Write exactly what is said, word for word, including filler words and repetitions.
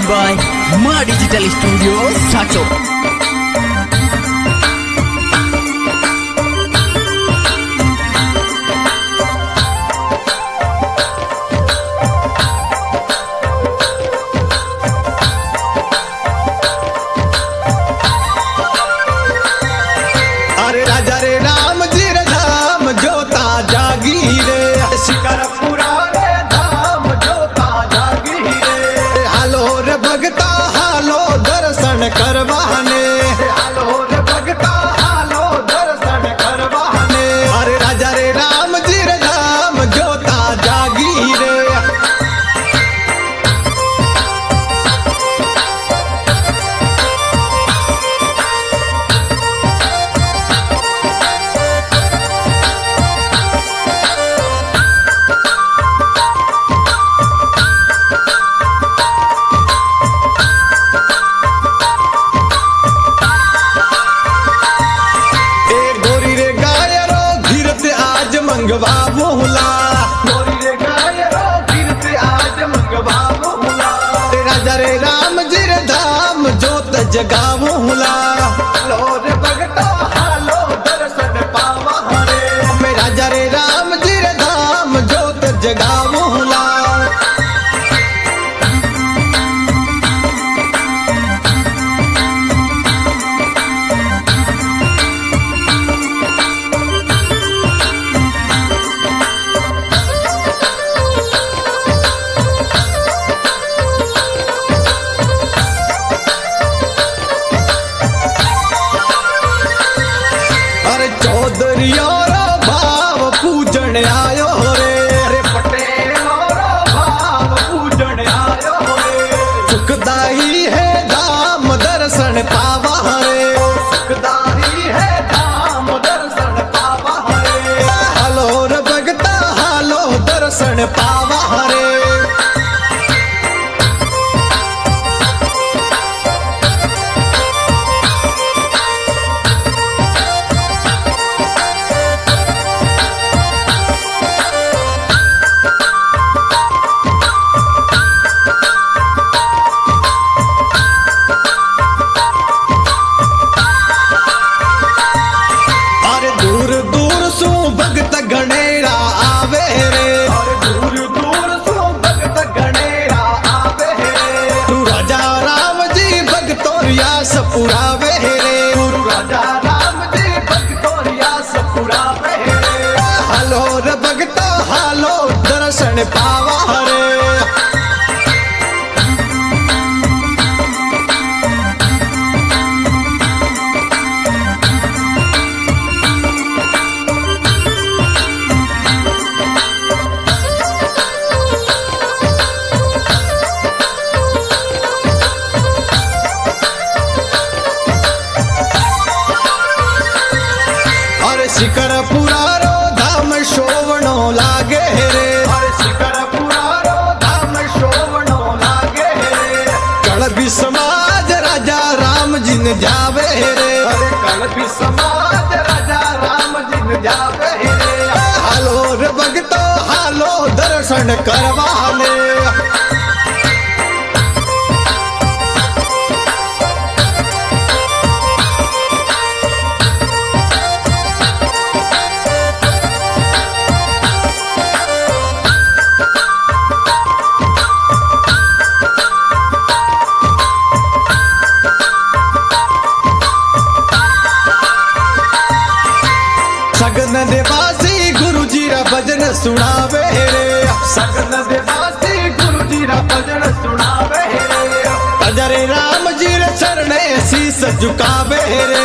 by Ma Digital Studio Sacho. अरे राजा रे राम जी रे धाम जोता जागी रे शिकर पुरा रे धाम जोता जागी रे हालो रे भगता हालो दर्शन करवाने हालो रे भगता हालो दर्शन करवाने अरे राजा रे राम जी रे धाम जोता जागी रे मंगवा मोहला गोरी रे गाय रो गिरते आज मंगवा मोहला राजा रे राम जी रे धाम जोत जगा मोहला लो रे भगता हालो दर्शन पावा रे मैं राजा रे राम जी रे धाम जोत जगा मोहला चौधरियारो भाव पूजन आयो रे रे पटेलोरो भाव पूजन आयो रे सुखदाई है धाम दर्शन पावा रे सुखदाई है धाम दर्शन पावा रे हालो रे भगता हालो दर्शन पावा रे भगत गणेरा आवे रे और दूर दूर सो भगत गणेरा आवे रे तू राजा राम जी भगतोरिया सपुरावे रे तू राजा राम जी भगतोरिया सपुरावे रे हालो रे भगता हालो दर्शन पावा रे शिकर पुरारो धाम शोभनो लागे रे अरे शिकर पुरारो धाम शोभनो लागे रे कलबी समाज राजा राम जिन जावे रे अरे कलबी समाज राजा राम जिन जावे रे हालो रे भगतो हालो दर्शन करवाने सगन देवासी गुरु जी रा भजन सुनावे रे सगन देवासी गुरु जी रा भजन सुनावे रे राजा रे राम जी रे चरणे शीस झुकावे रे